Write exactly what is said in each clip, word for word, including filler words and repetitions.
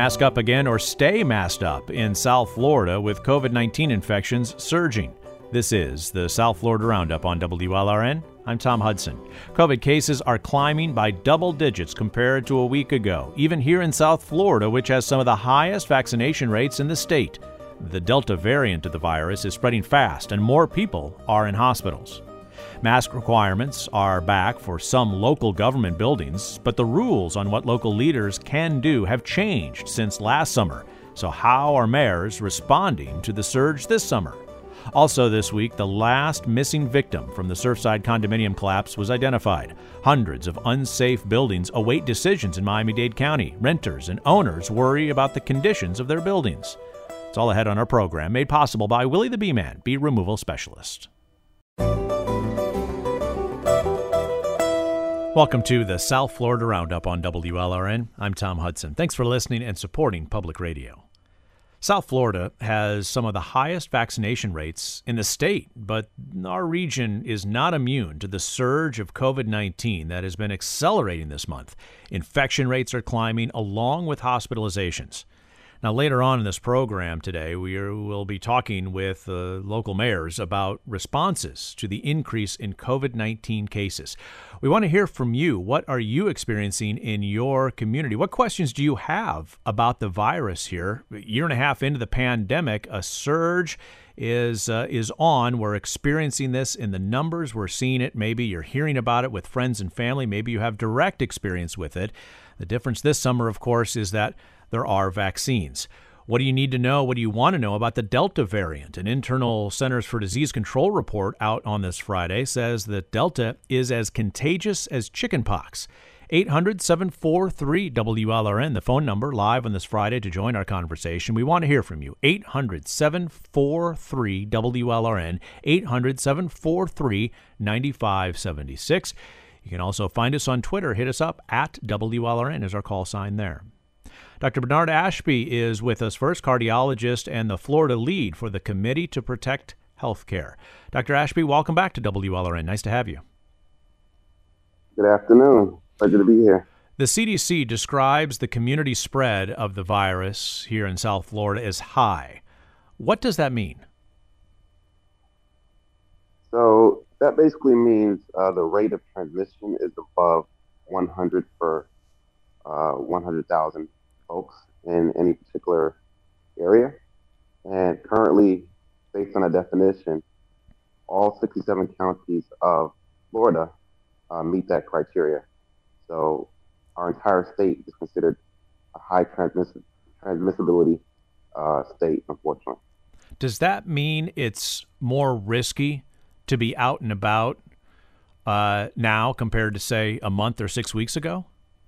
Mask up again or stay masked up in South Florida with COVID nineteen infections surging. This is the South Florida Roundup on W L R N. I'm Tom Hudson. COVID cases are climbing by double digits compared to a week ago, even here in South Florida, which has some of the highest vaccination rates in the state. The Delta variant of the virus is spreading fast, and more people are in hospitals. Mask requirements are back for some local government buildings, but the rules on what local leaders can do have changed since last summer. So how are mayors responding to the surge this summer? Also this week, the last missing victim from the Surfside condominium collapse was identified. Hundreds of unsafe buildings await decisions in Miami-Dade County. Renters and owners worry about the conditions of their buildings. It's all ahead on our program, made possible by Willie the Bee-Man, bee removal specialist. Welcome to the South Florida Roundup on W L R N. I'm Tom Hudson. Thanks for listening and supporting public radio. South Florida has some of the highest vaccination rates in the state, but our region is not immune to the surge of COVID nineteen that has been accelerating this month. Infection rates are climbing along with hospitalizations. Now, later on in this program today, we are, will be talking with uh, local mayors about responses to the increase in COVID nineteen cases. We want to hear from you. What are you experiencing in your community? What questions do you have about the virus here? A year and a half into the pandemic, a surge is uh, is on. We're experiencing this in the numbers. We're seeing it. Maybe you're hearing about it with friends and family. Maybe you have direct experience with it. The difference this summer, of course, is that there are vaccines. What do you need to know? What do you want to know about the Delta variant? An internal Centers for Disease Control report out on this Friday says that Delta is as contagious as chickenpox. eight hundred, seven four three, W L R N, the phone number live on this Friday to join our conversation. We want to hear from you. eight hundred, seven four three, W L R N, eight hundred, seven four three, nine five seven six. You can also find us on Twitter. Hit us up at W L R N is our call sign there. Doctor Bernard Ashby is with us first, cardiologist and the Florida lead for the Committee to Protect Healthcare. Doctor Ashby, welcome back to W L R N. Nice to have you. Good afternoon. Pleasure to be here. The C D C describes the community spread of the virus here in South Florida as high. What does that mean? So that basically means uh, the rate of transmission is above one hundred per uh, one hundred thousand folks in any particular area. And currently, based on a definition, all sixty-seven counties of Florida uh, meet that criteria. So our entire state is considered a high transmiss- transmissibility uh, state, unfortunately. Does that mean it's more risky to be out and about uh, now compared to, say, a month or six weeks ago?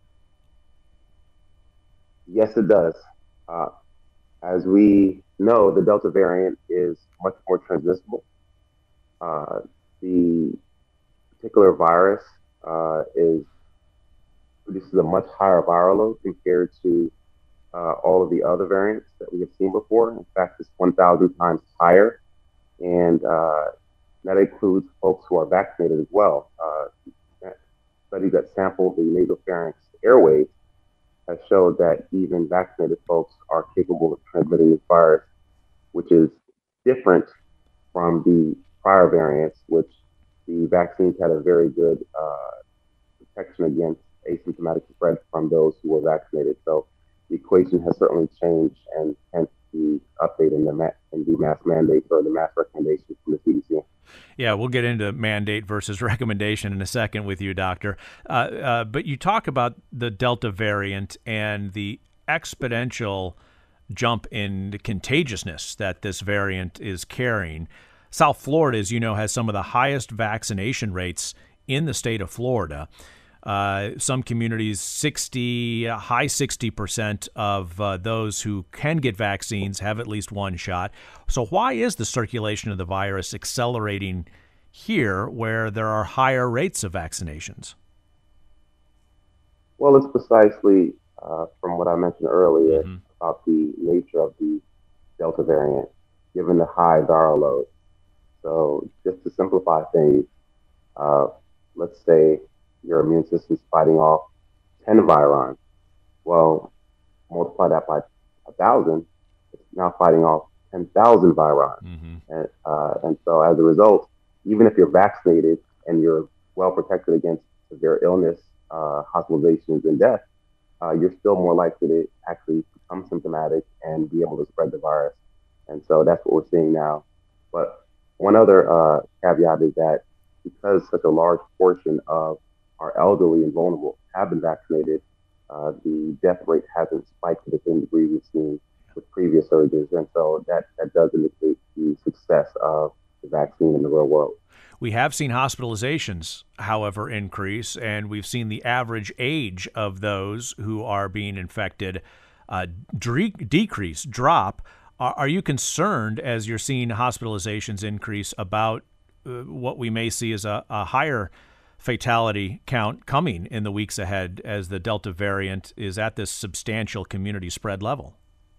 Yes, it does. Uh, as we know, the Delta variant is much more transmissible. Uh, the particular virus uh, is produces a much higher viral load compared to uh, all of the other variants that we have seen before. In fact, it's one thousand times higher, and uh, that includes folks who are vaccinated as well. Uh, that study that sampled the nasopharynx airways has showed that even vaccinated folks are capable of transmitting this virus, which is different from the prior variants, which the vaccines had a very good uh, protection against asymptomatic spread from those who were vaccinated. So the equation has certainly changed, and hence the update in the, ma- in the mask mandates or the mask recommendations from the C D C. Yeah, we'll get into mandate versus recommendation in a second with you, Doctor. Uh, uh, but you talk about the Delta variant and the exponential jump in contagiousness that this variant is carrying. South Florida, as you know, has some of the highest vaccination rates in the state of Florida. Uh, some communities, sixty, high sixty percent of uh, those who can get vaccines have at least one shot. So why is the circulation of the virus accelerating here where there are higher rates of vaccinations? Well, it's precisely uh, from what I mentioned earlier mm-hmm. about the nature of the Delta variant, given the high viral load. So just to simplify things, uh, let's say your immune system's fighting off ten virons. Well, multiply that by a thousand, it's now fighting off ten thousand virons. Mm-hmm. And, uh, and so as a result, even if you're vaccinated and you're well protected against severe illness, uh, hospitalizations, and death, uh, you're still more likely to actually become symptomatic and be able to spread the virus. And so that's what we're seeing now. But one other uh, caveat is that because such a large portion of our elderly and vulnerable have been vaccinated, uh, the death rate hasn't spiked to the same degree we've seen with previous surges. And so that, that does indicate the success of the vaccine in the real world. We have seen hospitalizations, however, increase, and we've seen the average age of those who are being infected uh, de- decrease, drop. Are, are you concerned as you're seeing hospitalizations increase about uh, what we may see as a, a higher fatality count coming in the weeks ahead as the Delta variant is at this substantial community spread level?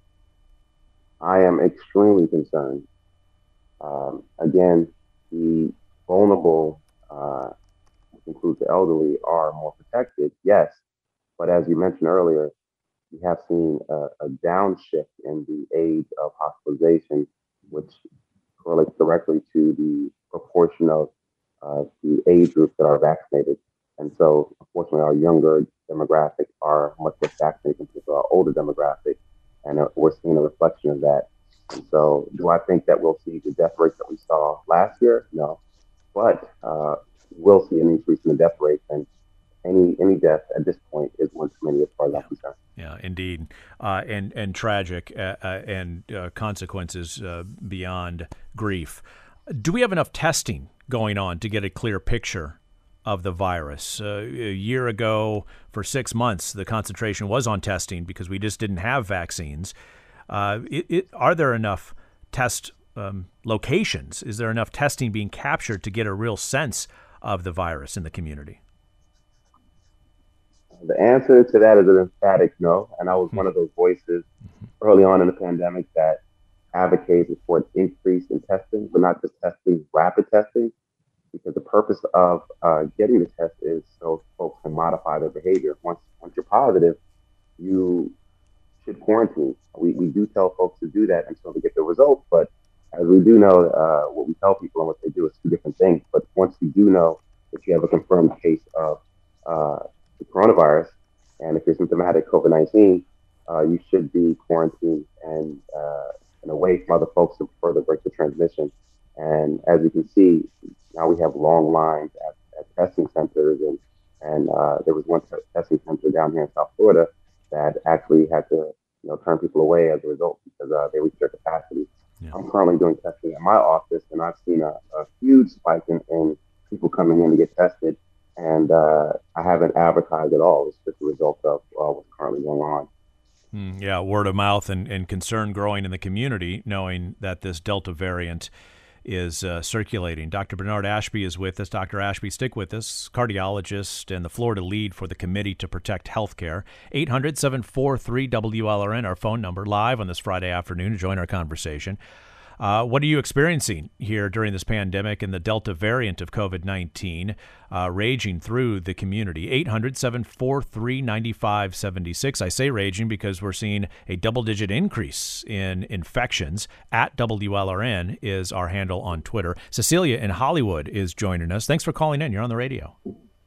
I am extremely concerned. Um, again, the vulnerable, uh, which includes the elderly, are more protected, yes. But as you mentioned earlier, we have seen a, a downshift in the age of hospitalization, which correlates directly to the proportion of uh, the age groups that are vaccinated. And so, unfortunately, our younger demographic are much less vaccinated compared to our older demographic, and uh, we're seeing a reflection of that. And so, do I think that we'll see the death rate that we saw last year? No. But uh, we'll see an increase in the death rate, and any any death at this point is one too many as far as yeah. I'm concerned. Yeah, indeed, uh, and and tragic, uh, uh, and uh, consequences uh, beyond grief. Do we have enough testing going on to get a clear picture of the virus? Uh, a year ago, for six months, the concentration was on testing because we just didn't have vaccines. Uh, it, it, are there enough test Um, locations? Is there enough testing being captured to get a real sense of the virus in the community? The answer to that is an emphatic no. And I was mm-hmm. one of those voices mm-hmm. early on in the pandemic that advocated for an increase in testing, but not just testing, rapid testing, because the purpose of uh, getting the test is so folks can modify their behavior. Once once you're positive, you should quarantine. We, we do tell folks to do that until they get the results, but as we do know, uh, what we tell people and what they do is two different things. But once you do know that you have a confirmed case of uh, the coronavirus, and if you're symptomatic COVID nineteen, uh, you should be quarantined and, uh, and away from other folks to further break the transmission. And as you can see, now we have long lines at, at testing centers, and and uh, there was one t- testing center down here in South Florida that actually had to you know turn people away as a result because uh, they reached their capacity. Yeah. I'm currently doing testing at my office, and I've seen a, a huge spike in, in people coming in to get tested, and uh, I haven't advertised at all. It's just a result of uh, what's currently going on. Mm, yeah, word of mouth and, and concern growing in the community, knowing that this Delta variant is uh, circulating. Doctor Bernard Ashby is with us. Doctor Ashby, stick with us, cardiologist and the Florida lead for the Committee to Protect Healthcare. eight hundred, seven four three, W L R N, our phone number, live on this Friday afternoon to join our conversation. Uh, what are you experiencing here during this pandemic and the Delta variant of COVID nineteen uh, raging through the community? eight hundred, seven four three, nine five seven six. I say raging because we're seeing a double-digit increase in infections. At W L R N is our handle on Twitter. Cecilia in Hollywood is joining us. Thanks for calling in. You're on the radio.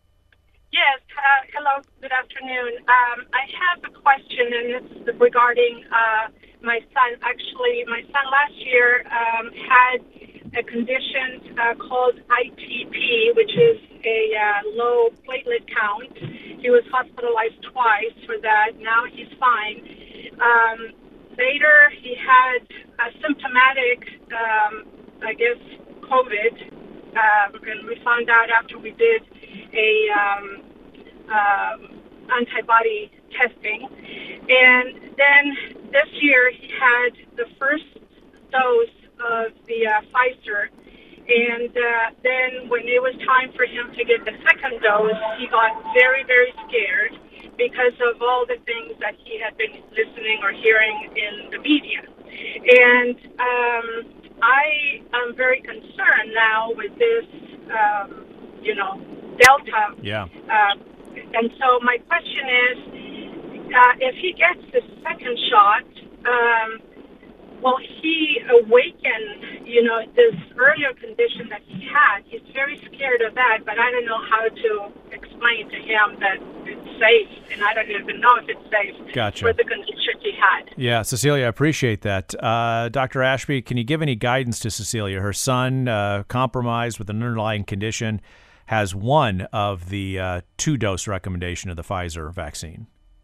Yes. Uh, hello. Good afternoon. Um, I have a question, and it's regarding uh, my son. Actually, my son last year um, had a condition uh, called I T P, which is a uh, low platelet count. He was hospitalized twice for that. Now he's fine. Um, later, he had a symptomatic, um, I guess, COVID, uh, and we found out after we did a um, uh, antibody testing. And then this year he had the first dose of the uh, Pfizer, and uh, then when it was time for him to get the second dose, he got very, very scared because of all the things that he had been listening or hearing in the media. And um, I am very concerned now with this, um, you know, Delta. Yeah. Uh, and so my question is, uh, if he gets the second shot, um, will he awaken, you know, this earlier condition that he had? He's very scared of that, but I don't know how to explain to him that it's safe, and I don't even know if it's safe gotcha. for the condition he had. Yeah, Cecilia, I appreciate that. Uh, Doctor Ashby, can you give any guidance to Cecilia? Her son, uh, compromised with an underlying condition, has one of the uh, two-dose recommendation of the Pfizer vaccine.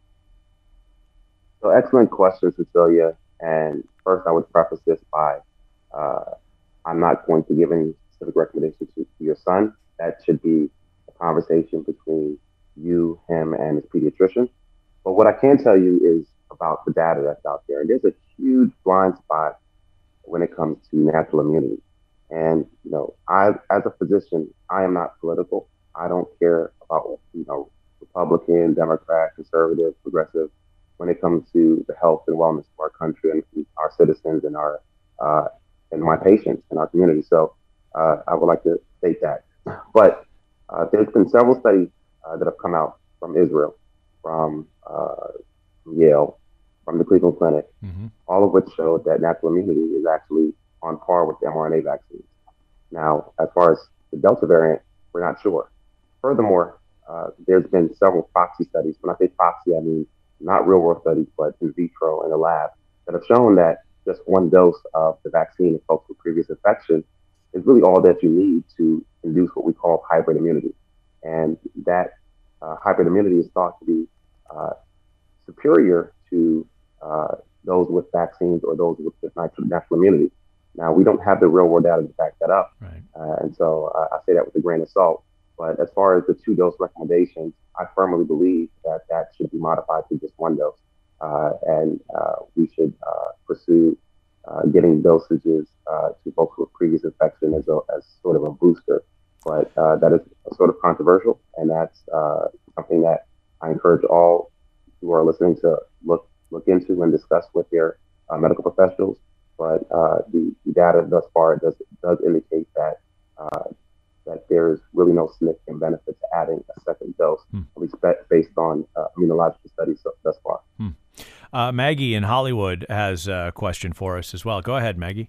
So excellent question, Cecilia. And first, I would preface this by uh, I'm not going to give any specific recommendations to, to your son. That should be a conversation between you, him, and his pediatrician. But what I can tell you is about the data that's out there. And there's a huge blind spot when it comes to natural immunity. And, you know, I, as a physician, I am not political. I don't care about, you know, Republican, Democrat, conservative, progressive, when it comes to the health and wellness of our country and our citizens and our uh, and my patients and our community. So uh, I would like to state that. But uh, there's been several studies uh, that have come out from Israel, from, uh, from Yale, from the Cleveland Clinic, mm-hmm. all of which show that natural immunity is actually on par with the mRNA vaccines. Now, as far as the Delta variant, we're not sure. Furthermore, uh, there's been several proxy studies. When I say proxy, I mean not real world studies, but in vitro in the lab, that have shown that just one dose of the vaccine in folks with previous infection is really all that you need to induce what we call hybrid immunity. And that uh, hybrid immunity is thought to be uh, superior to uh, those with vaccines or those with natural, natural immunity. Now, we don't have the real world data to back that up. Right. Uh, and so uh, I say that with a grain of salt. But as far as the two dose recommendations, I firmly believe that that should be modified to just one dose. Uh, and uh, we should uh, pursue uh, getting dosages uh, to folks with previous infection as, a, as sort of a booster. But uh, that is sort of controversial. And that's uh, something that I encourage all who are listening to look look into and discuss with their uh, medical professionals. But uh, the, the data thus far does does indicate that uh, that there's really no significant benefit to adding a second dose, hmm. at least based on uh, immunological studies so, thus far. Hmm. Uh, Maggie in Hollywood has a question for us as well. Go ahead, Maggie.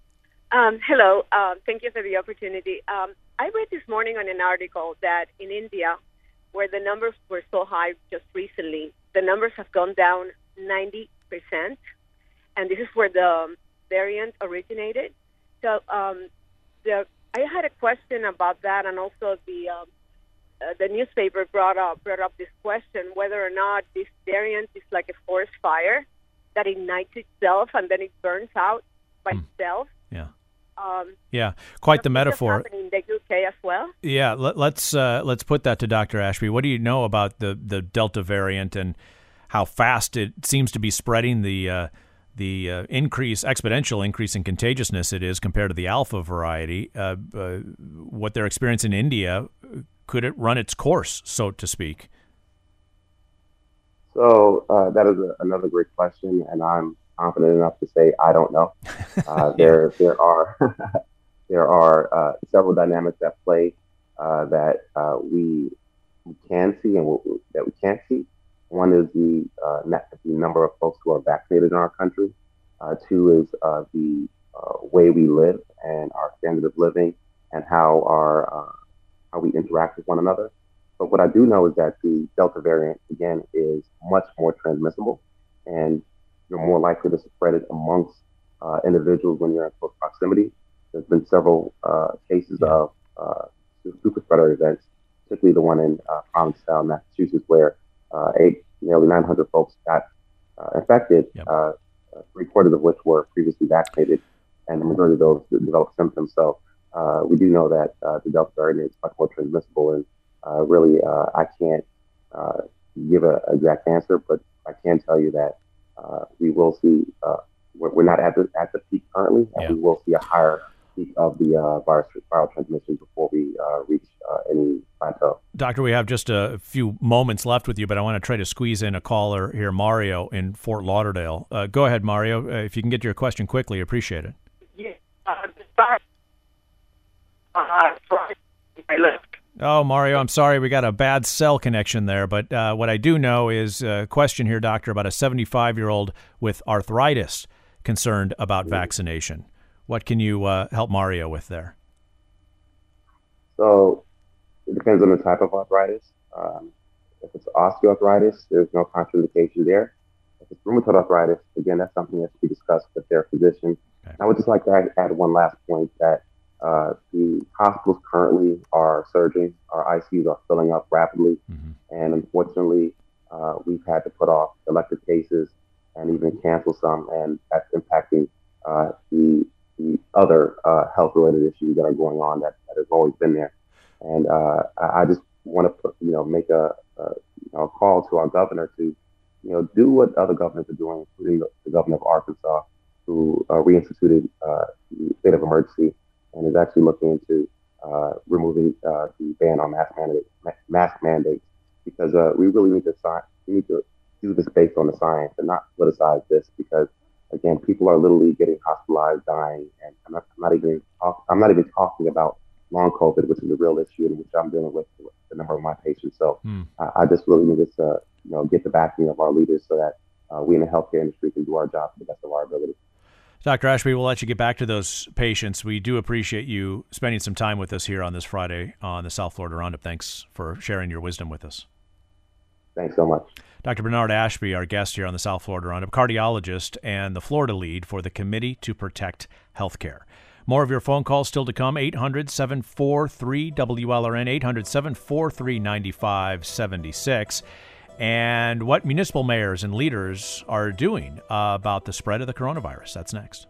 Um, hello. Um, thank you for the opportunity. Um, I read this morning on an article that in India, where the numbers were so high just recently, the numbers have gone down ninety percent. And this is where the variant originated. So um, the I had a question about that, and also the um, uh, the newspaper brought up brought up this question whether or not this variant is like a forest fire that ignites itself and then it burns out by mm. itself. Yeah. Um, yeah, quite the metaphor. In the U K as well. Yeah, let, let's uh, let's put that to Doctor Ashby. What do you know about the, the Delta variant and how fast it seems to be spreading? The uh, the uh, increase, exponential increase in contagiousness it is compared to the Alpha variety. Uh, uh, what they're experiencing in India, could it run its course, so to speak? So uh, that is a, another great question, and I'm confident enough to say I don't know. Uh, there, there are there are uh, several dynamics at play uh, that uh, we, we can see and w- that we can't see. One is the, uh, net, the number of folks who are vaccinated in our country. Uh, two is uh, the uh, way we live and our standard of living and how our uh, how we interact with one another. But what I do know is that the Delta variant, again, is much more transmissible, and you're more likely to spread it amongst uh, individuals when you're in close proximity. There's been several uh, cases yeah. of uh, super spreader events, particularly the one in uh, Provincetown, Massachusetts, where Uh, eight, nearly nine hundred folks got uh, infected, yep. uh, three quarters of which were previously vaccinated, and the majority of those developed symptoms. So uh, we do know that uh, the Delta variant is much more transmissible, and uh, really uh, I can't uh, give an exact answer, but I can tell you that uh, we will see, uh, we're, we're not at the, at the peak currently, and yeah. we will see a higher peak of the uh, virus viral transmission before we uh, reach uh, any plateau. Doctor, we have just a few moments left with you, but I want to try to squeeze in a caller here, Mario in Fort Lauderdale. Uh, go ahead, Mario. Uh, if you can get your question quickly, appreciate it. Yeah, uh, uh, I left. Oh, Mario, I'm sorry. We got a bad cell connection there. But uh, what I do know is a question here, doctor, about a seventy-five-year-old with arthritis concerned about mm-hmm. vaccination. What can you uh, help Mario with there? So it depends on the type of arthritis. Um, if it's osteoarthritis, there's no contraindication there. If it's rheumatoid arthritis, again, that's something that should be discussed with their physician. Okay. I would just like to add, add one last point that uh, the hospitals currently are surging. Our I C Us are filling up rapidly. Mm-hmm. And unfortunately, uh, we've had to put off elective cases and even cancel some. And that's impacting uh, the, the other uh, health-related issues that are going on that, that has always been there. And uh, I, I just want to put, you know, make a, a, you know, a call to our governor to, you know, do what other governors are doing, including the, the governor of Arkansas, who uh, reinstituted uh, the state of emergency and is actually looking into uh, removing uh, the ban on mask mandate, mask mandates, because uh, we really need to sign, we need to do this based on the science and not politicize this. Because again, people are literally getting hospitalized, dying, and I'm not, I'm not even talk, I'm not even talking about long COVID, which is a real issue and which I'm dealing with with a number of my patients. So mm. uh, I just really need to, uh, you know, get the backing of our leaders so that uh, we in the healthcare industry can do our job to the best of our ability. Doctor Ashby, we'll let you get back to those patients. We do appreciate you spending some time with us here on this Friday on the South Florida Roundup. Thanks for sharing your wisdom with us. Thanks so much. Doctor Bernard Ashby, our guest here on the South Florida Roundup, cardiologist and the Florida lead for the Committee to Protect Healthcare. More of your phone calls still to come, eight hundred, seven four three, W L R N, eight hundred, seven four three, nine five seven six. And what municipal mayors and leaders are doing uh, about the spread of the coronavirus. That's next.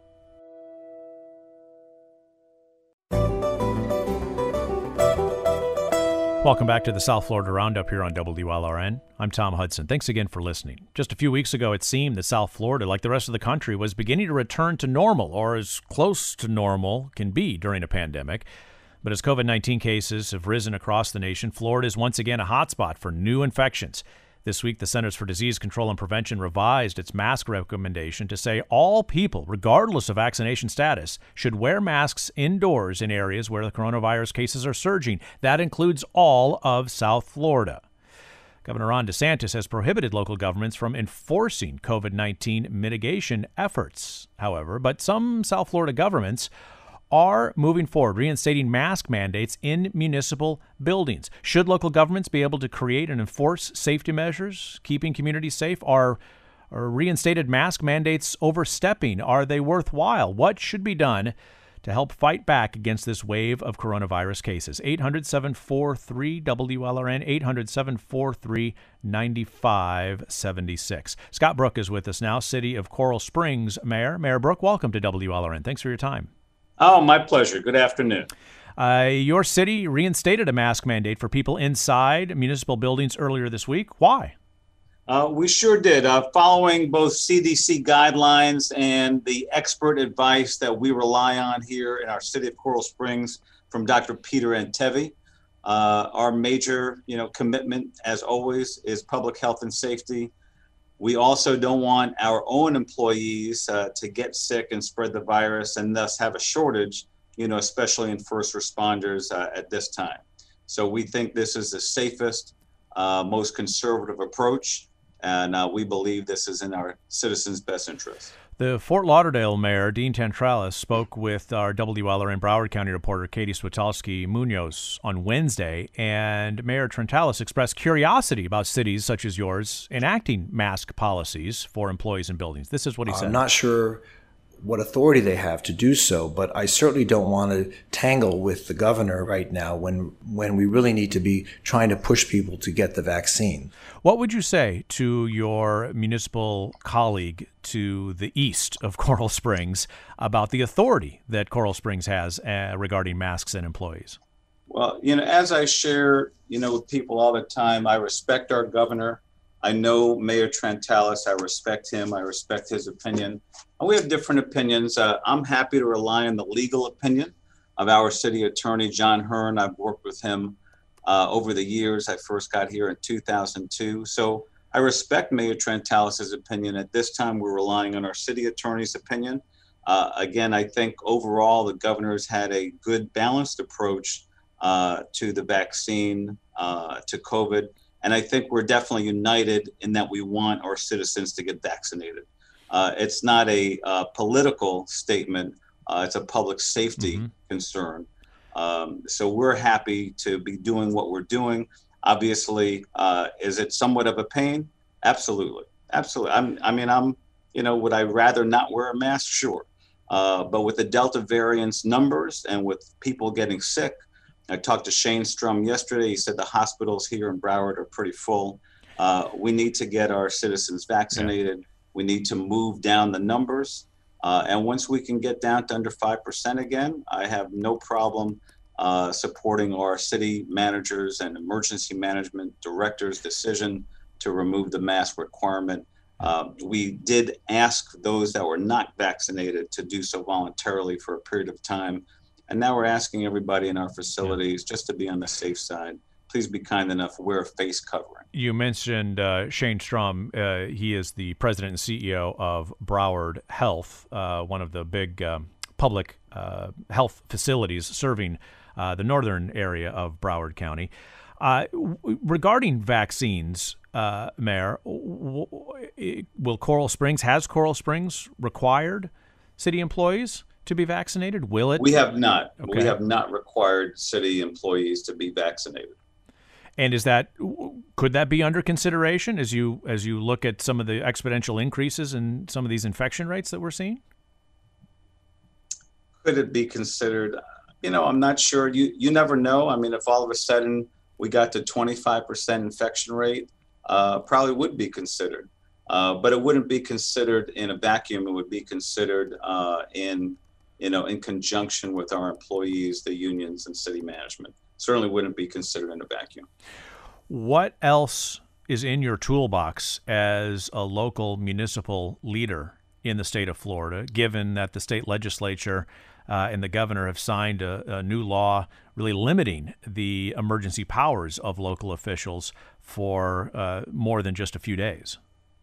Welcome back to the South Florida Roundup here on W L R N. I'm Tom Hudson. Thanks again for listening. Just a few weeks ago, it seemed that South Florida, like the rest of the country, was beginning to return to normal, or as close to normal can be during a pandemic. But as COVID nineteen cases have risen across the nation, Florida is once again a hotspot for new infections. This week, the Centers for Disease Control and Prevention revised its mask recommendation to say all people, regardless of vaccination status, should wear masks indoors in areas where the coronavirus cases are surging. That includes all of South Florida. Governor Ron DeSantis has prohibited local governments from enforcing COVID nineteen mitigation efforts, however, but some South Florida governments are moving forward, reinstating mask mandates in municipal buildings. Should local governments be able to create and enforce safety measures, keeping communities safe? Are, are reinstated mask mandates overstepping? Are they worthwhile? What should be done to help fight back against this wave of coronavirus cases? eight hundred, seven four three, W L R N, eight hundred, seven four three, nine five seven six. Scott Brook is with us now, City of Coral Springs Mayor. Mayor Brook, welcome to W L R N. Thanks for your time. Oh, my pleasure. Good afternoon. Uh, your city reinstated a mask mandate for people inside municipal buildings earlier this week. Why? Uh, we sure did. Uh, following both C D C guidelines and the expert advice that we rely on here in our city of Coral Springs from Doctor Peter Antevi, uh, our major, you know, commitment, as always, is public health and safety. We also don't want our own employees uh, to get sick and spread the virus and thus have a shortage, you know, especially in first responders uh, at this time. So we think this is the safest, uh, most conservative approach, and uh, we believe this is in our citizens' best interest. The Fort Lauderdale Mayor, Dean Tantralis, spoke with our W L R N Broward County reporter, Katie Switowski Munoz, on Wednesday, and Mayor Tantralis expressed curiosity about cities such as yours enacting mask policies for employees in buildings. This is what he said. I'm not sure what authority they have to do so, but I certainly don't want to tangle with the governor right now when when we really need to be trying to push people to get the vaccine. What would you say to your municipal colleague to the east of Coral Springs about the authority that Coral Springs has uh, regarding masks and employees? Well, you know, as I share, you know, with people all the time, I respect our governor. I know Mayor Tantralis. I respect him. I respect his opinion. And we have different opinions. Uh, I'm happy to rely on the legal opinion of our city attorney, John Hearn. I've worked with him uh, over the years. I first got here in two thousand two. So I respect Mayor Tantralis' opinion. At this time, we're relying on our city attorney's opinion. Uh, again, I think overall the governor's had a good balanced approach uh, to the vaccine, uh, to COVID. And I think we're definitely united in that we want our citizens to get vaccinated. Uh, it's not a uh, political statement. Uh, it's a public safety mm-hmm. concern. Um, so we're happy to be doing what we're doing. Obviously, uh, is it somewhat of a pain? Absolutely. Absolutely. I'm, I mean, I'm, you know, would I rather not wear a mask? Sure. Uh, but with the Delta variant's numbers and with people getting sick, I talked to Shane Strum yesterday. He said the hospitals here in Broward are pretty full. Uh, we need to get our citizens vaccinated. Yeah. We need to move down the numbers. Uh, and once we can get down to under five percent again, I have no problem uh, supporting our city managers and emergency management directors' decision to remove the mask requirement. Uh, we did ask those that were not vaccinated to do so voluntarily for a period of time. And now we're asking everybody in our facilities yeah. just to be on the safe side. Please be kind enough, wear a face covering. You mentioned uh, Shane Strum. Uh, he is the president and C E O of Broward Health, uh, one of the big um, public uh, health facilities serving uh, the northern area of Broward County. Uh, w- regarding vaccines, uh, Mayor, w- w- will Coral Springs, has Coral Springs required city employees to be vaccinated? Will it? We have not. Okay. We have not required city employees to be vaccinated. And is that, could that be under consideration as you as you look at some of the exponential increases in some of these infection rates that we're seeing? Could it be considered? You know, I'm not sure. You you never know. I mean, if all of a sudden we got to twenty-five percent infection rate, uh, probably would be considered. Uh, but it wouldn't be considered in a vacuum. It would be considered uh, in, you know, in conjunction with our employees, the unions, and city management. Certainly wouldn't be considered in a vacuum. What else is in your toolbox as a local municipal leader in the state of Florida, given that the state legislature uh, and the governor have signed a, a new law really limiting the emergency powers of local officials for uh, more than just a few days?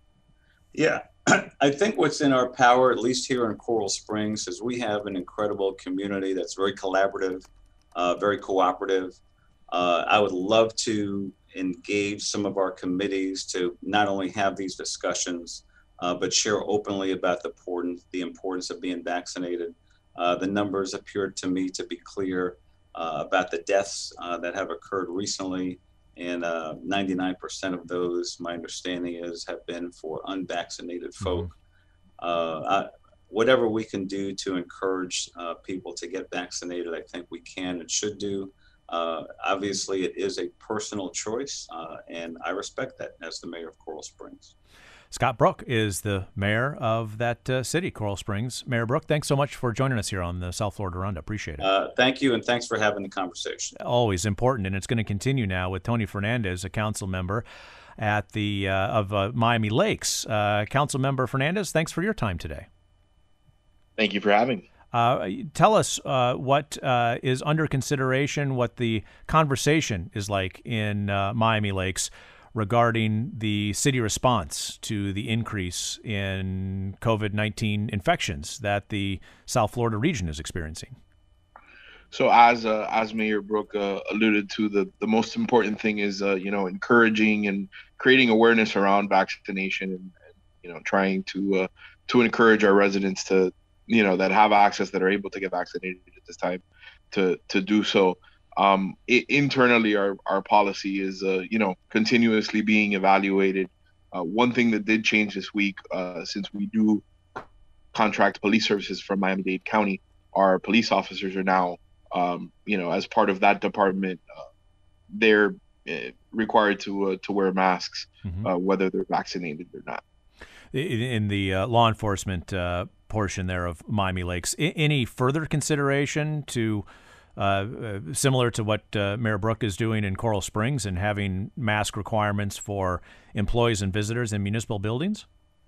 Yeah, I think what's in our power, at least here in Coral Springs, is we have an incredible community that's very collaborative, uh, very cooperative. Uh, I would love to engage some of our committees to not only have these discussions, uh, but share openly about the importance, the importance of being vaccinated. Uh, the numbers appear to me to be clear uh, about the deaths uh, that have occurred recently. And uh, ninety-nine percent of those, my understanding is, have been for unvaccinated folk. Mm-hmm. Uh, I, whatever we can do to encourage uh, people to get vaccinated, I think we can and should do. Uh, obviously, it is a personal choice, uh, and I respect that as the mayor of Coral Springs. Scott Brook is the mayor of that uh, city, Coral Springs. Mayor Brook, thanks so much for joining us here on the South Florida Roundup. Appreciate it. Uh, thank you, and thanks for having the conversation. Always important, and it's going to continue now with Tony Fernandez, a council member at the uh, of uh, Miami Lakes. Uh, Council Member Fernandez, thanks for your time today. Thank you for having me. Uh, tell us uh, what uh, is under consideration, what the conversation is like in uh, Miami Lakes regarding the city response to the increase in COVID nineteen infections that the South Florida region is experiencing. So as uh, as Mayor Brook uh, alluded to, the, the most important thing is, uh, you know, encouraging and creating awareness around vaccination and, and you know, trying to uh, to encourage our residents to, you know, that have access, that are able to get vaccinated at this time to to do so. Um, it, internally, our, our policy is, uh, you know, continuously being evaluated. Uh, one thing that did change this week, uh, since we do contract police services from Miami-Dade County, our police officers are now, um, you know, as part of that department, uh, they're uh, required to uh, to wear masks, mm-hmm. uh, whether they're vaccinated or not. In, in the uh, law enforcement uh, portion there of Miami Lakes, I- any further consideration to Uh, uh, similar to what uh, Mayor Brook is doing in Coral Springs and having mask requirements for employees and visitors in municipal buildings?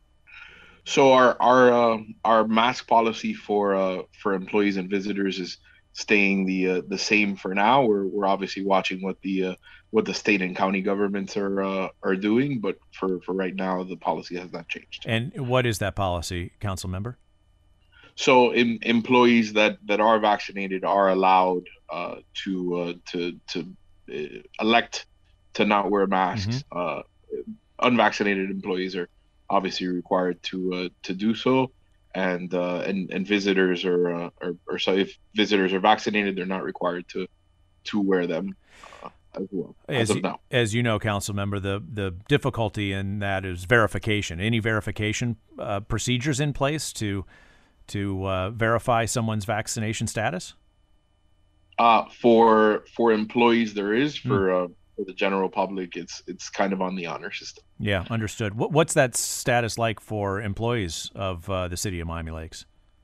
So our our uh, our mask policy for uh, for employees and visitors is staying the uh, the same for now. We're we're obviously watching what the uh, what the state and county governments are uh, are doing, but for, for right now the policy has not changed. And what is that policy, Council Member? So in, employees that, that are vaccinated are allowed uh, to uh, to to uh, elect to not wear masks. Mm-hmm. Uh, unvaccinated employees are obviously required to uh, to do so, and uh, and and visitors are, uh, are or so if visitors are vaccinated, they're not required to to wear them. Uh, As, well, as, as, of now. as you know, council member, the, the difficulty in that is verification. Any verification uh, procedures in place to to uh, verify someone's vaccination status? Uh, for for employees, there is. For mm. uh, for the general public, it's it's kind of on the honor system. Yeah, understood. What, what's that status like for employees of uh, the city of Miami Lakes?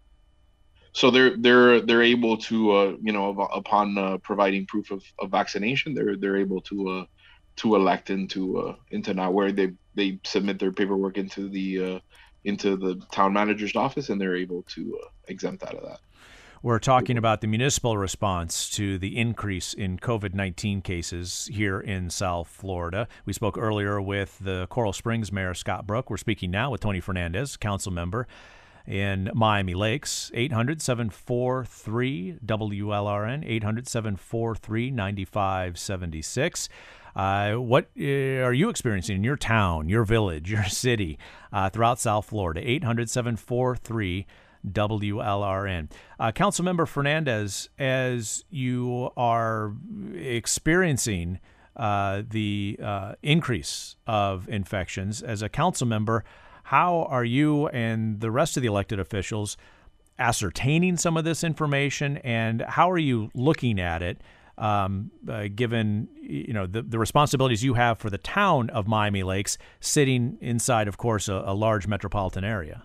So they're they're they're able to uh, you know upon uh, providing proof of, of vaccination, they're they're able to uh, to elect into uh, into now where they they submit their paperwork into the uh, into the town manager's office, and they're able to uh, exempt out of that. We're talking about the municipal response to the increase in COVID nineteen cases here in South Florida. We spoke earlier with the Coral Springs Mayor, Scott Brook. We're speaking now with Tony Fernandez, council member in Miami Lakes. Eight hundred, seven four three, W L R N, eight hundred, seven four three, nine five seven six. Uh, what uh, are you experiencing in your town, your village, your city, uh, throughout South Florida? eight hundred, seven four three, W L R N. Uh, Councilmember Fernandez, as you are experiencing uh, the uh, increase of infections as a council member, how are you and the rest of the elected officials ascertaining some of this information, and how are you looking at it, um, uh, given you know the, the responsibilities you have for the town of Miami Lakes, sitting inside, of course, a, a large metropolitan area?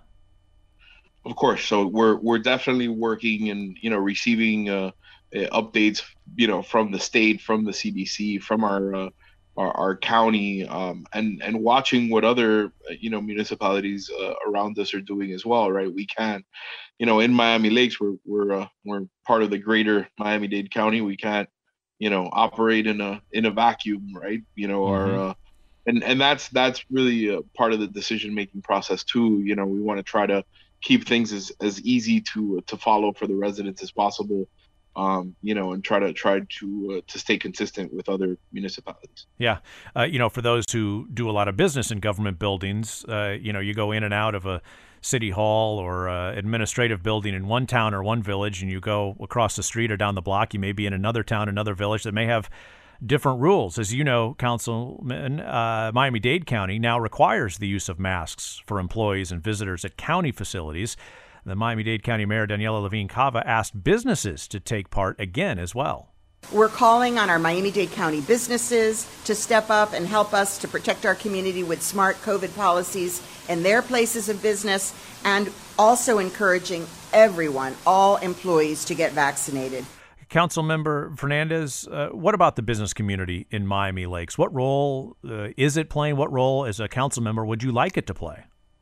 Of course. So we're we're definitely working and you know receiving uh, updates you know from the state, from the C D C, from our uh, our, our county, um, and and watching what other you know municipalities uh, around us are doing as well. Right? We can't, you know, in Miami Lakes, we're we're uh, we're part of the greater Miami-Dade County. We can't, you know, operate in a in a vacuum, right? You know, mm-hmm. our uh, and and that's that's really a part of the decision-making process too. You know, we want to try to keep things as, as easy to to follow for the residents as possible, um, you know, and try to try to uh, to stay consistent with other municipalities. Yeah, uh, you know, for those who do a lot of business in government buildings, uh, you know, you go in and out of a city hall or uh, administrative building in one town or one village, and you go across the street or down the block, you may be in another town, another village that may have different rules. As you know, Councilman, uh, Miami-Dade County now requires the use of masks for employees and visitors at county facilities. The Miami-Dade County Mayor, Daniela Levine Cava, asked businesses to take part again as well. We're calling on our Miami-Dade County businesses to step up and help us to protect our community with smart COVID policies in their places of business, and also encouraging everyone, all employees, to get vaccinated. Councilmember Fernandez, uh, what about the business community in Miami Lakes? What role uh, is it playing? What role, as a council member, would you like it to play?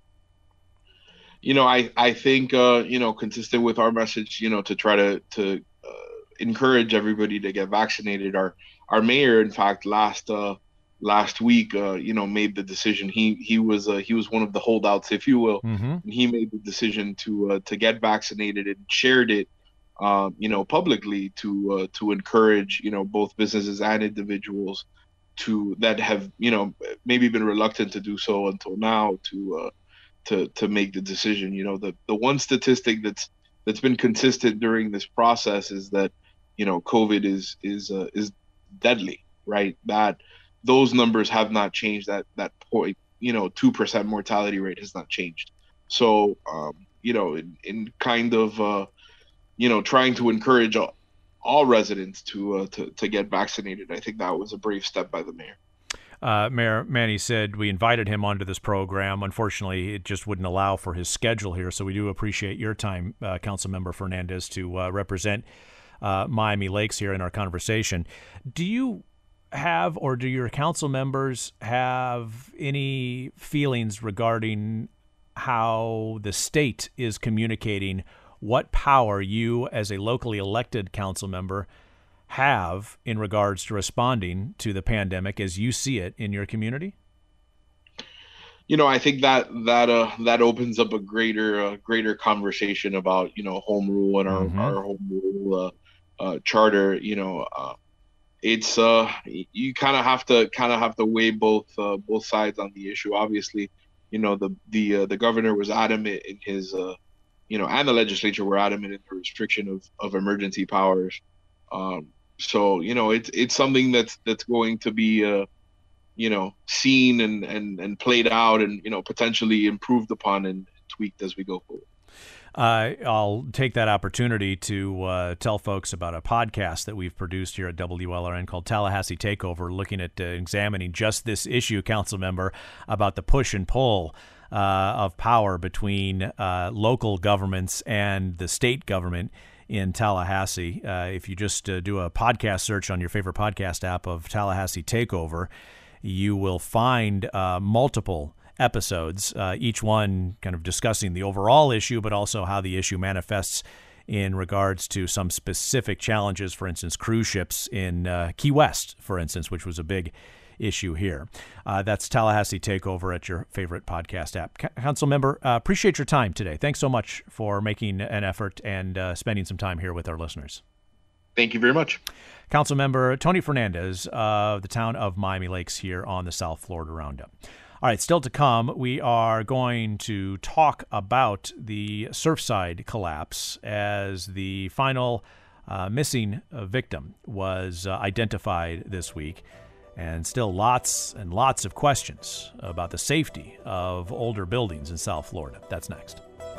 You know, I, I think, uh, you know, consistent with our message, you know, to try to, to uh, encourage everybody to get vaccinated. Our our mayor, in fact, last uh, last week, uh, you know, made the decision. He he was uh, he was one of the holdouts, if you will. Mm-hmm. And he made the decision to uh, to get vaccinated and shared it, uh, you know, publicly to uh, to encourage, you know, both businesses and individuals to that have, you know, maybe been reluctant to do so until now to uh, to to make the decision. You know, the the one statistic that's that's been consistent during this process is that, you know, COVID is is uh, is deadly, right? That those numbers have not changed. That that point, you know, two percent mortality rate has not changed. So, um, you know, in, in kind of, uh, you know, trying to encourage all, all residents to uh, to to get vaccinated, I think that was a brave step by the mayor. Uh, Mayor Manny said we invited him onto this program. Unfortunately, it just wouldn't allow for his schedule here. So we do appreciate your time, uh, Councilmember Fernandez, to uh, represent uh, Miami Lakes here in our conversation. Do you have, or do your council members have any feelings regarding how the state is communicating what power you, as a locally elected council member, have in regards to responding to the pandemic as you see it in your community? you know, I think that that uh, that opens up a greater uh, greater conversation about, you know, home rule and our, Mm-hmm. our home rule uh, uh, charter. You know, uh, it's uh, you kind of have to kind of have to weigh both uh, both sides on the issue. Obviously, you know, the the uh, the governor was adamant in his uh, you know, and the legislature were adamant in the restriction of of emergency powers. Um, so you know, it's it's something that's that's going to be uh, you know, seen and, and, and played out and, you know, potentially improved upon and tweaked as we go forward. Uh, I'll take that opportunity to uh, tell folks about a podcast that we've produced here at W L R N called Tallahassee Takeover, looking at uh, examining just this issue, council member, about the push and pull uh, of power between uh, local governments and the state government in Tallahassee. Uh, if you just uh, do a podcast search on your favorite podcast app of Tallahassee Takeover, you will find uh, multiple episodes, uh, each one kind of discussing the overall issue, but also how the issue manifests in regards to some specific challenges, for instance, cruise ships in uh, Key West, for instance, which was a big issue here. Uh, that's Tallahassee Takeover at your favorite podcast app. C- Council member, uh, appreciate your time today. Thanks so much for making an effort and uh, spending some time here with our listeners. Thank you very much. Council member Tony Fernandez of the town of Miami Lakes here on the South Florida Roundup. All right, still to come, we are going to talk about the Surfside collapse as the final uh, missing victim was uh, identified this week. And still lots and lots of questions about the safety of older buildings in South Florida. That's next.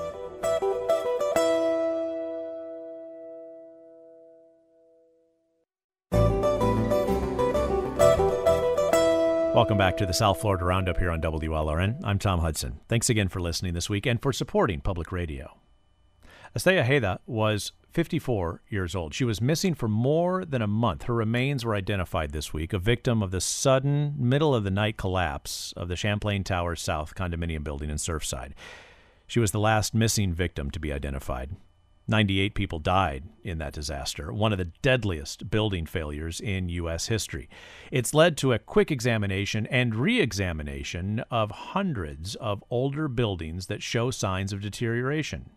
Welcome back to the South Florida Roundup here on W L R N. I'm Tom Hudson. Thanks again for listening this week and for supporting public radio. Estea Heda was fifty-four years old. She was missing for more than a month. Her remains were identified this week, a victim of the sudden middle-of-the-night collapse of the Champlain Towers South condominium building in Surfside. She was the last missing victim to be identified. ninety-eight people died in that disaster, one of the deadliest building failures in U S history. It's led to a quick examination and re-examination of hundreds of older buildings that show signs of deterioration.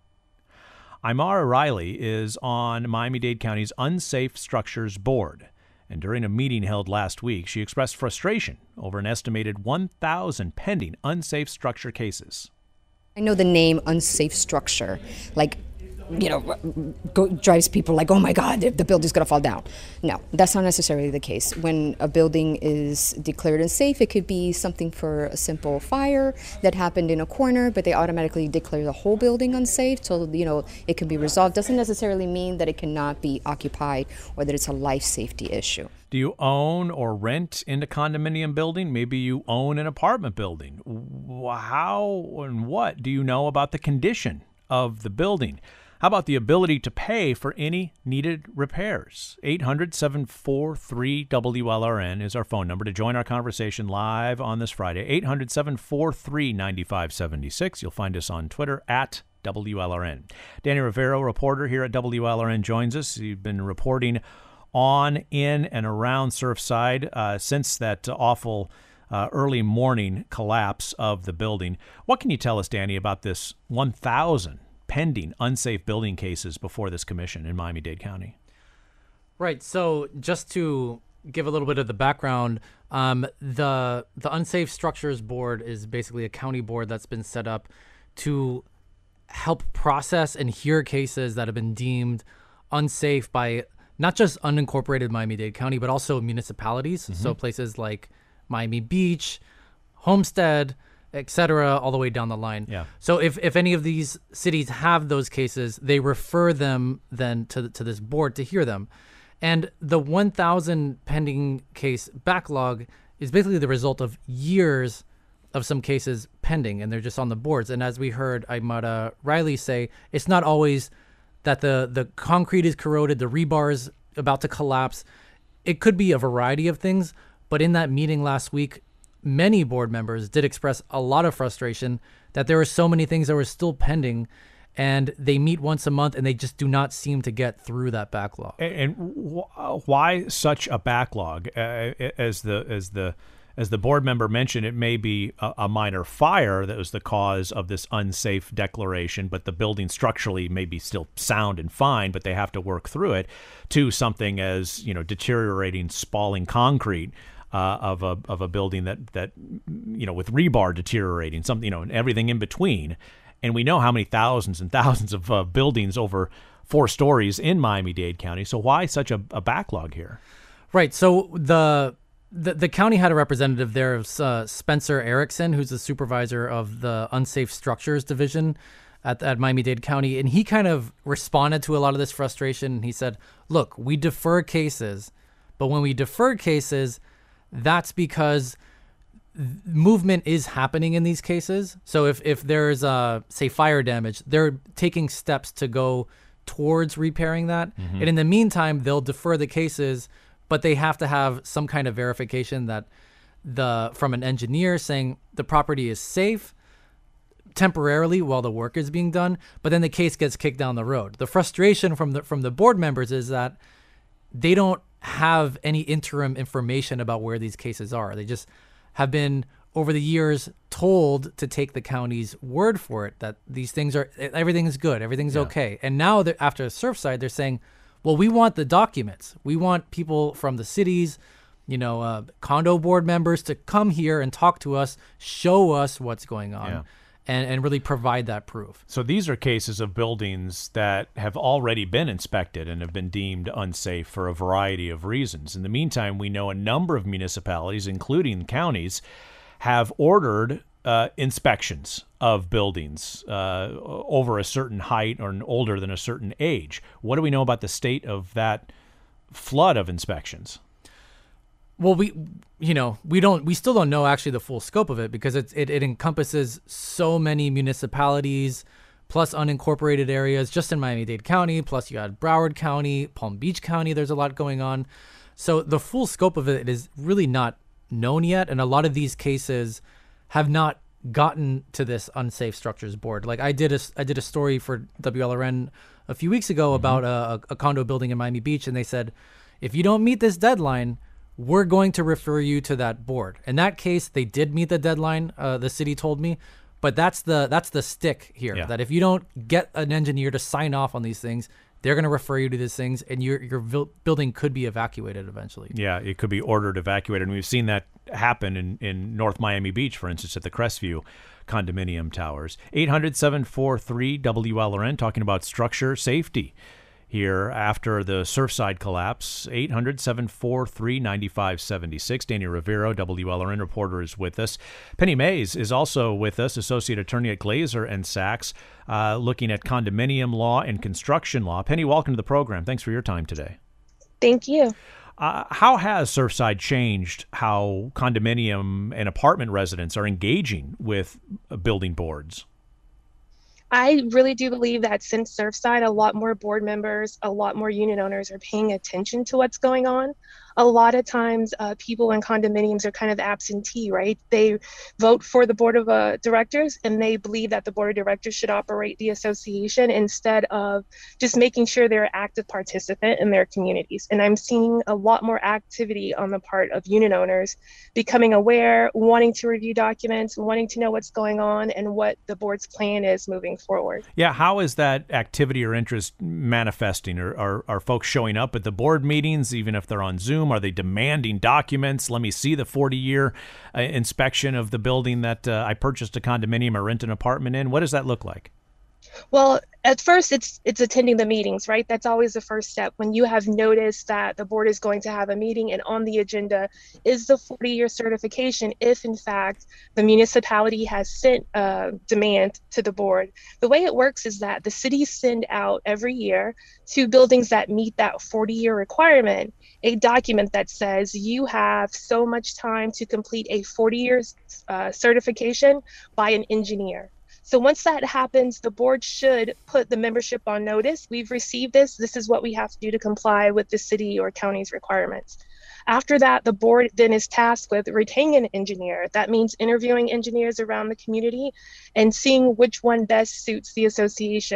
Imara Riley is on Miami-Dade County's Unsafe Structures Board, and during a meeting held last week, she expressed frustration over an estimated one thousand pending unsafe structure cases. I know the name unsafe structure, like, you know, go, drives people like, oh my God, the, the building's going to fall down. No, that's not necessarily the case. When a building is declared unsafe, it could be something for a simple fire that happened in a corner, but they automatically declare the whole building unsafe, so, you know, it can be resolved. Doesn't necessarily mean that it cannot be occupied or that it's a life safety issue. Do you own or rent in a condominium building? Maybe you own an apartment building. How and what do you know about the condition of the building? How about the ability to pay for any needed repairs? eight hundred, seven four three, W L R N is our phone number to join our conversation live on this Friday. eight hundred, seven four three, nine five seven six. You'll find us on Twitter at W L R N. Danny Rivero, reporter here at W L R N, joins us. You've been reporting on, in, and around Surfside uh, since that awful uh, early morning collapse of the building. What can you tell us, Danny, about this one thousand pending unsafe building cases before this commission in Miami-Dade County? Right. So just to give a little bit of the background, um, the the Unsafe Structures Board is basically a county board that's been set up to help process and hear cases that have been deemed unsafe by not just unincorporated Miami-Dade County, but also municipalities. Mm-hmm. So places like Miami Beach, Homestead, et cetera, all the way down the line. Yeah. So if, if any of these cities have those cases, they refer them then to to this board to hear them. And the one thousand pending case backlog is basically the result of years of some cases pending, and they're just on the boards. And as we heard Imara Riley say, it's not always that the, the concrete is corroded, the rebar is about to collapse. It could be a variety of things, but in that meeting last week, many board members did express a lot of frustration that there were so many things that were still pending, and they meet once a month and they just do not seem to get through that backlog. And, and wh- why such a backlog? Uh, as the as the as the board member mentioned, it may be a, a minor fire that was the cause of this unsafe declaration, but the building structurally may be still sound and fine, but they have to work through it, to something as, you know, deteriorating, spalling concrete uh, of a of a building that that you know, with rebar deteriorating, something, you know, and everything in between. And we know how many thousands and thousands of uh, buildings over four stories in Miami-Dade County. So why such a, a backlog here? Right. So the the, the county had a representative there, uh, Spencer Erickson, who's the supervisor of the Unsafe Structures Division at, at Miami-Dade County. And he kind of responded to a lot of this frustration. He said, look, we defer cases, but when we defer cases, that's because movement is happening in these cases. So if, if there's, uh, say, fire damage, they're taking steps to go towards repairing that. Mm-hmm. And in the meantime, they'll defer the cases, but they have to have some kind of verification that the from an engineer saying the property is safe temporarily while the work is being done, but then the case gets kicked down the road. The frustration from the from the board members is that they don't have any interim information about where these cases are. They just have been over the years told to take the county's word for it, that these things are, everything is good, everything's yeah. okay. And now that after Surfside, they're saying, well, we want the documents. We want people from the cities, you know, uh, condo board members to come here and talk to us, show us what's going on, yeah. and, and really provide that proof. So these are cases of buildings that have already been inspected and have been deemed unsafe for a variety of reasons. In the meantime, we know a number of municipalities, including counties, have ordered uh, inspections of buildings uh, over a certain height or older than a certain age. What do we know about the state of that flood of inspections? Well, we, you know, we don't, we still don't know actually the full scope of it, because it, it, it encompasses so many municipalities, plus unincorporated areas just in Miami-Dade County, plus you got Broward County, Palm Beach County, there's a lot going on. So the full scope of it is really not known yet, and a lot of these cases have not gotten to this Unsafe Structures Board. Like I did a, I did a story for W L R N a few weeks ago mm-hmm. about a, a condo building in Miami Beach, and they said, if you don't meet this deadline, we're going to refer you to that board. In that case, they did meet the deadline, uh, the city told me, but that's the that's the stick here, yeah. that if you don't get an engineer to sign off on these things, they're going to refer you to these things, and your your vil- building could be evacuated eventually. Yeah, it could be ordered evacuated, and we've seen that happen in, in North Miami Beach, for instance, at the Crestview condominium towers. eight hundred, seven four three, W L R N, talking about structure safety here after the Surfside collapse. eight hundred, seven four three, nine five seven six. Danny Rivero, W L R N reporter, is with us. Penny Mays is also with us, associate attorney at Glazer and Sachs, uh, looking at condominium law and construction law. Penny, welcome to the program. Thanks for your time today. Thank you. Uh, how has Surfside changed how condominium and apartment residents are engaging with building boards? I really do believe that since Surfside, a lot more board members, a lot more unit owners are paying attention to what's going on. A lot of times uh, people in condominiums are kind of absentee, right? They vote for the board of uh, directors, and they believe that the board of directors should operate the association instead of just making sure they're an active participant in their communities. And I'm seeing a lot more activity on the part of unit owners becoming aware, wanting to review documents, wanting to know what's going on and what the board's plan is moving forward. Yeah, how is that activity or interest manifesting? Are, are, are folks showing up at the board meetings, even if they're on Zoom? Are they demanding documents? Let me see the forty-year uh, inspection of the building that uh, I purchased a condominium or rent an apartment in. What does that look like? Well, at first, it's it's attending the meetings, right? That's always the first step. When you have noticed that the board is going to have a meeting and on the agenda is the forty-year certification, if in fact the municipality has sent a demand to the board. The way it works is that the cities send out every year to buildings that meet that forty-year requirement a document that says you have so much time to complete a forty-year uh, certification by an engineer. So once that happens, the board should put the membership on notice. We've received this. This is what we have to do to comply with the city or county's requirements. After that, the board then is tasked with retaining an engineer. That means interviewing engineers around the community and seeing which one best suits the association.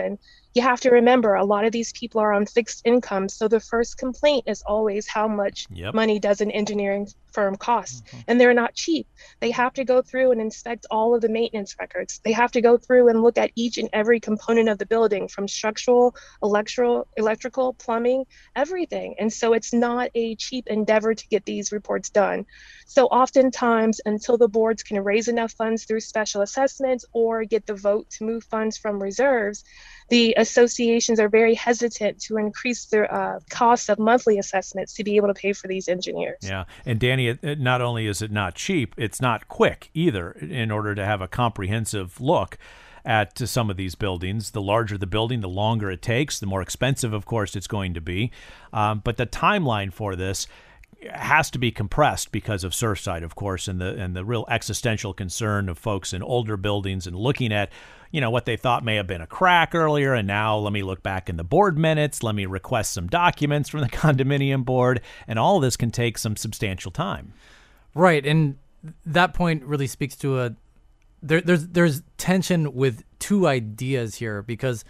You have to remember, a lot of these people are on fixed incomes. So the first complaint is always how much Yep. money does an engineering firm cost? Mhm. And they're not cheap. They have to go through and inspect all of the maintenance records. They have to go through and look at each and every component of the building, from structural, electrical, electrical, plumbing, everything. And so it's not a cheap endeavor to get these reports done. So oftentimes, until the boards can raise enough funds through special assessments or get the vote to move funds from reserves, the associations are very hesitant to increase their uh, costs of monthly assessments to be able to pay for these engineers. Yeah. And Danny, it, it, not only is it not cheap, it's not quick either in order to have a comprehensive look at some of these buildings. The larger the building, the longer it takes, the more expensive, of course, it's going to be. Um, but the timeline for this has to be compressed because of Surfside, of course, and the and the real existential concern of folks in older buildings and looking at, you know, what they thought may have been a crack earlier, and now let me look back in the board minutes, let me request some documents from the condominium board, and all this can take some substantial time. Right, and that point really speaks to a there, there's there's tension with two ideas here, because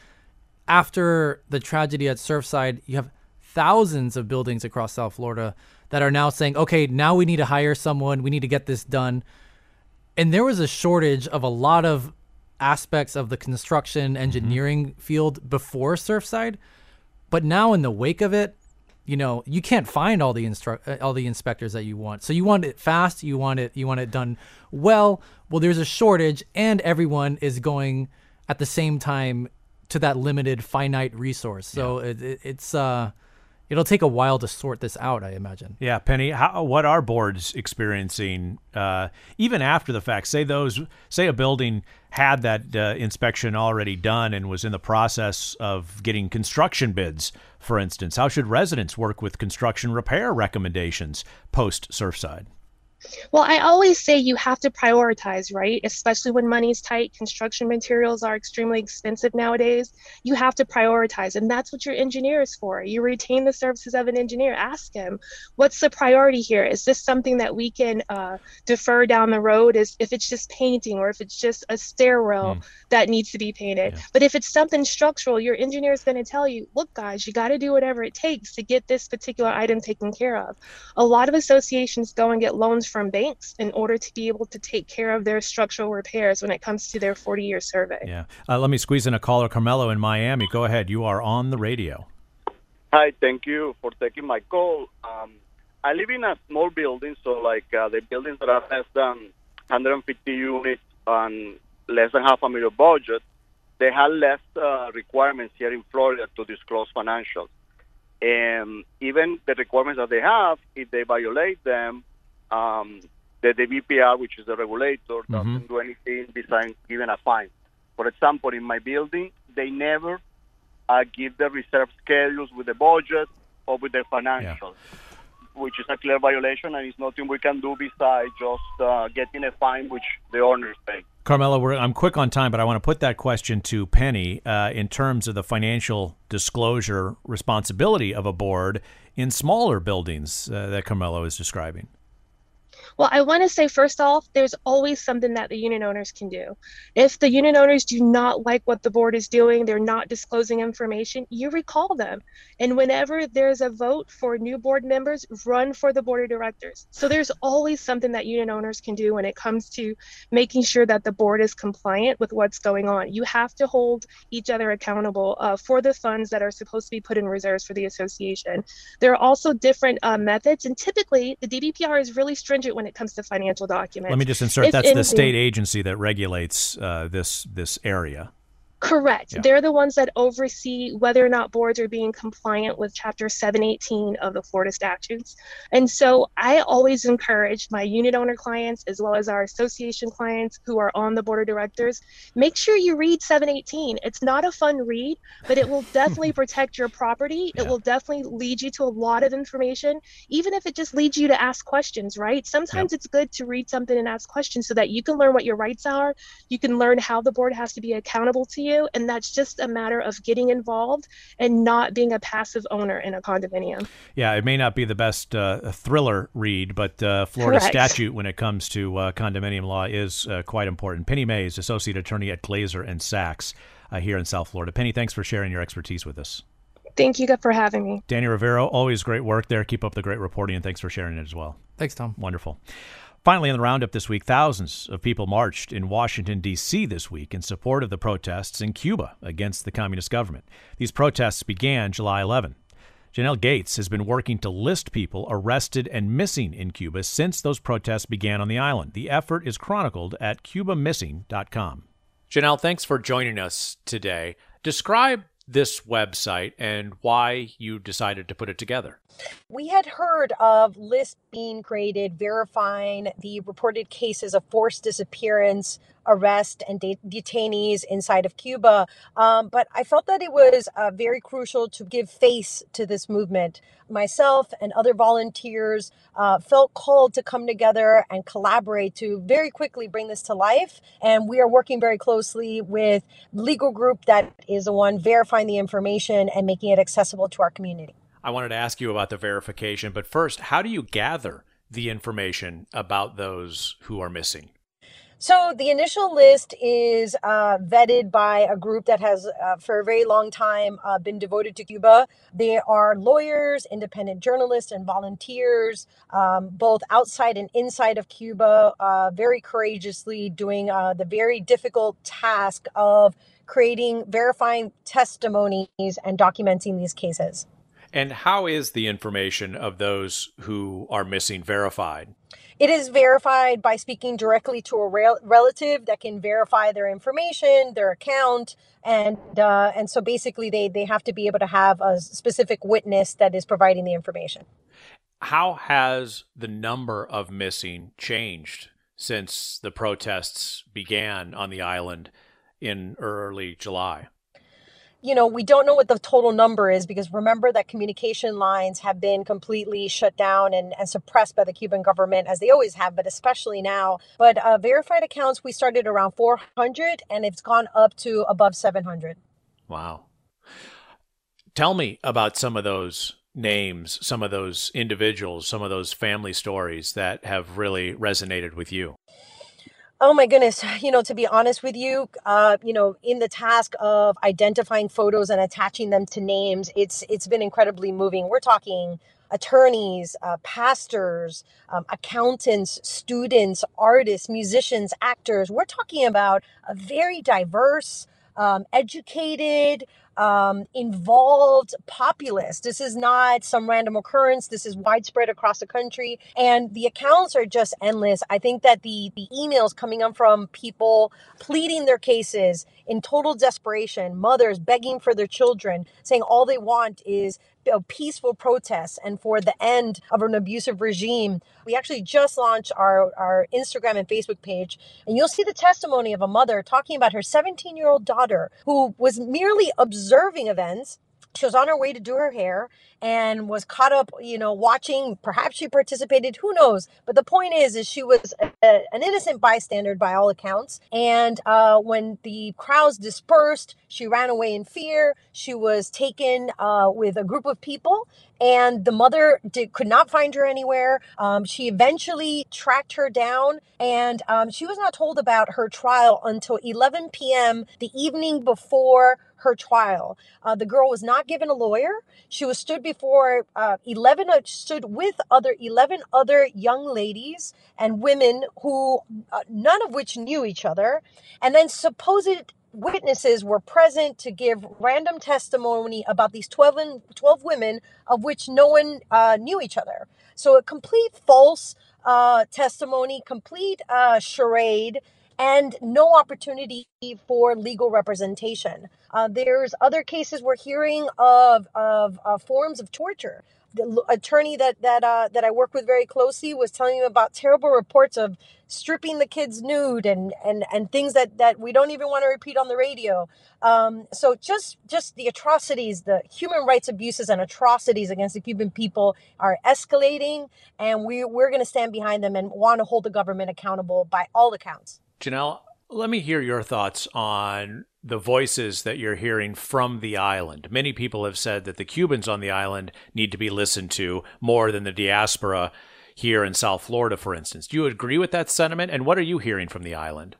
after the tragedy at Surfside, you have thousands of buildings across South Florida that are now saying, okay, now we need to hire someone, we need to get this done. And there was a shortage of a lot of aspects of the construction engineering mm-hmm. field before Surfside, but now in the wake of it, you know, you can't find all the instru- all the inspectors that you want. So you want it fast, you want it you want it done well. Well, there's a shortage, and everyone is going at the same time to that limited finite resource. So yeah. it, it, it's uh it'll take a while to sort this out, I imagine. Yeah, Penny, how, what are boards experiencing uh, even after the fact? Say those, say a building had that uh, inspection already done and was in the process of getting construction bids, for instance. How should residents work with construction repair recommendations post Surfside? Well, I always say you have to prioritize, right? Especially when money's tight, construction materials are extremely expensive nowadays. You have to prioritize, and that's what your engineer is for. You retain the services of an engineer. Ask him, what's the priority here? Is this something that we can uh, defer down the road? Is if it's just painting, or if it's just a stairwell mm. that needs to be painted. Yeah. But if it's something structural, your engineer is going to tell you, look, guys, you got to do whatever it takes to get this particular item taken care of. A lot of associations go and get loans from banks in order to be able to take care of their structural repairs when it comes to their forty-year survey. Yeah. Uh, let me squeeze in a caller, Carmelo in Miami. Go ahead. You are on the radio. Hi. Thank you for taking my call. Um, I live in a small building, so like uh, the buildings that are less than one hundred fifty units and less than half a million budget, they have less uh, requirements here in Florida to disclose financials. And even the requirements that they have, if they violate them, Um, the, the B P R, which is the regulator, doesn't mm-hmm. do anything besides giving a fine. For example, in my building, they never uh, give the reserve schedules with the budget or with the financials, yeah. which is a clear violation, and it's nothing we can do besides just uh, getting a fine, which the owners pay. Carmelo, we're, I'm quick on time, but I want to put that question to Penny uh, in terms of the financial disclosure responsibility of a board in smaller buildings uh, that Carmelo is describing. Well, I want to say, first off, there's always something that the unit owners can do. If the unit owners do not like what the board is doing, they're not disclosing information, you recall them. And whenever there's a vote for new board members, run for the board of directors. So there's always something that unit owners can do when it comes to making sure that the board is compliant with what's going on. You have to hold each other accountable uh, for the funds that are supposed to be put in reserves for the association. There are also different uh, methods, and typically the D B P R is really stringent when it comes to financial documents. Let me just insert, if that's anything, the state agency that regulates uh, this this area. Correct. Yeah. They're the ones that oversee whether or not boards are being compliant with Chapter seven eighteen of the Florida statutes. And so I always encourage my unit owner clients, as well as our association clients who are on the board of directors, make sure you read seven eighteen. It's not a fun read, but it will definitely protect your property. Yeah. It will definitely lead you to a lot of information, even if it just leads you to ask questions, right? Sometimes yep. it's good to read something and ask questions so that you can learn what your rights are. You can learn how the board has to be accountable to you. And that's just a matter of getting involved and not being a passive owner in a condominium. Yeah, it may not be the best uh, thriller read, but uh, Florida Correct. statute when it comes to uh, condominium law is uh, quite important. Penny Mays, Associate Attorney at Glazer and Sachs. uh, here in South Florida. Penny, thanks for sharing your expertise with us. Thank you for having me. Danny Rivero, always great work there. Keep up the great reporting, and thanks for sharing it as well. Thanks, Tom. Wonderful. Finally, in the roundup this week, thousands of people marched in Washington, D C this week in support of the protests in Cuba against the communist government. These protests began July eleventh. Janelle Gates has been working to list people arrested and missing in Cuba since those protests began on the island. The effort is chronicled at cuba missing dot com. Janelle, thanks for joining us today. Describe this website and why you decided to put it together. We had heard of lists being created verifying the reported cases of forced disappearance, arrest, and de- detainees inside of Cuba. Um, but I felt that it was uh, very crucial to give face to this movement. Myself and other volunteers uh, felt called to come together and collaborate to very quickly bring this to life. And we are working very closely with the legal group that is the one verifying the information and making it accessible to our community. I wanted to ask you about the verification, but first, how do you gather the information about those who are missing? So the initial list is uh, vetted by a group that has, uh, for a very long time, uh, been devoted to Cuba. They are lawyers, independent journalists, and volunteers, um, both outside and inside of Cuba, uh, very courageously doing uh, the very difficult task of creating, verifying testimonies and documenting these cases. And how is the information of those who are missing verified? It is verified by speaking directly to a rel- relative that can verify their information, their account, and uh, and so basically they, they have to be able to have a specific witness that is providing the information. How has the number of missing changed since the protests began on the island in early July? You know, we don't know what the total number is because remember that communication lines have been completely shut down and, and suppressed by the Cuban government, as they always have, but especially now. But uh, verified accounts, we started around four hundred and it's gone up to above seven hundred. Wow. Tell me about some of those names, some of those individuals, some of those family stories that have really resonated with you. Oh my goodness. You know, to be honest with you, uh, you know, in the task of identifying photos and attaching them to names, it's it's been incredibly moving. We're talking attorneys, uh, pastors, um, accountants, students, artists, musicians, actors. We're talking about a very diverse, um, educated, um, involved populace. This is not some random occurrence. This is widespread across the country. And the accounts are just endless. I think that the, the emails coming up from people pleading their cases in total desperation, mothers begging for their children, saying all they want is a peaceful protests and for the end of an abusive regime. We actually just launched our, our Instagram and Facebook page, and you'll see the testimony of a mother talking about her seventeen-year-old daughter who was merely observing events. She was on her way to do her hair and was caught up, you know, watching. Perhaps she participated, who knows? But the point is, is she was a, a, an innocent bystander by all accounts. And uh, when the crowds dispersed, she ran away in fear. She was taken uh, with a group of people, and the mother did, could not find her anywhere. Um, she eventually tracked her down, and um, she was not told about her trial until eleven p.m. the evening before her trial. Uh, the girl was not given a lawyer. She was stood before uh, eleven, uh, stood with other eleven other young ladies and women who, uh, none of which knew each other. And then supposed witnesses were present to give random testimony about these twelve, and twelve women, of which no one uh, knew each other. So a complete false uh, testimony, complete uh, charade, and no opportunity for legal representation. Uh, there's other cases we're hearing of of uh, forms of torture. The attorney that that uh, that I work with very closely was telling me about terrible reports of stripping the kids nude and and and things that that we don't even want to repeat on the radio. Um, so just just the atrocities, the human rights abuses and atrocities against the Cuban people are escalating, and we we're going to stand behind them and want to hold the government accountable by all accounts. Janelle, let me hear your thoughts on the voices that you're hearing from the island. Many people have said that the Cubans on the island need to be listened to more than the diaspora here in South Florida, for instance. Do you agree with that sentiment? And what are you hearing from the island?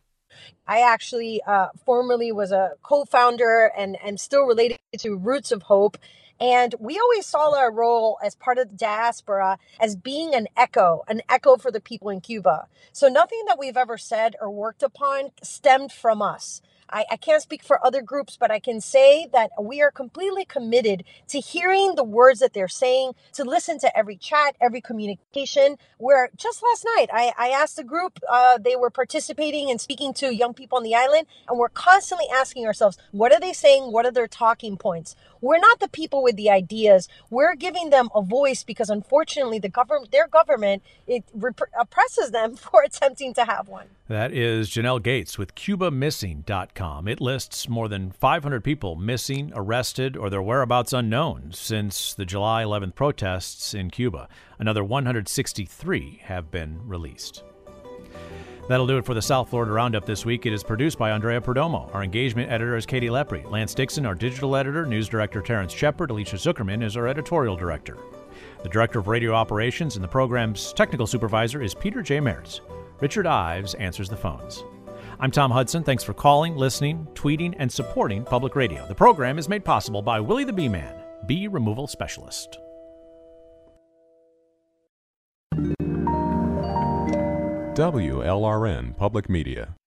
I actually uh, formerly was a co-founder and am still related to Roots of Hope. And we always saw our role as part of the diaspora as being an echo, an echo for the people in Cuba. So nothing that we've ever said or worked upon stemmed from us. I, I can't speak for other groups, but I can say that we are completely committed to hearing the words that they're saying, to listen to every chat, every communication. Where just last night, I, I asked the group, uh, they were participating and speaking to young people on the island, and we're constantly asking ourselves, what are they saying? What are their talking points? We're not the people with the ideas. We're giving them a voice because, unfortunately, the government, their government, it rep- oppresses them for attempting to have one. That is Janelle Gates with Cuba Missing dot com. It lists more than five hundred people missing, arrested, or their whereabouts unknown since the July eleventh protests in Cuba. Another one hundred sixty-three have been released. That'll do it for the South Florida Roundup this week. It is produced by Andrea Perdomo. Our engagement editor is Katie Lepre. Lance Dixon, our digital editor. News director Terrence Shepard. Alicia Zuckerman is our editorial director. The director of radio operations and the program's technical supervisor is Peter J. Mertz. Richard Ives answers the phones. I'm Tom Hudson. Thanks for calling, listening, tweeting, and supporting Public Radio. The program is made possible by Willie the Bee Man, bee removal specialist. W L R N Public Media.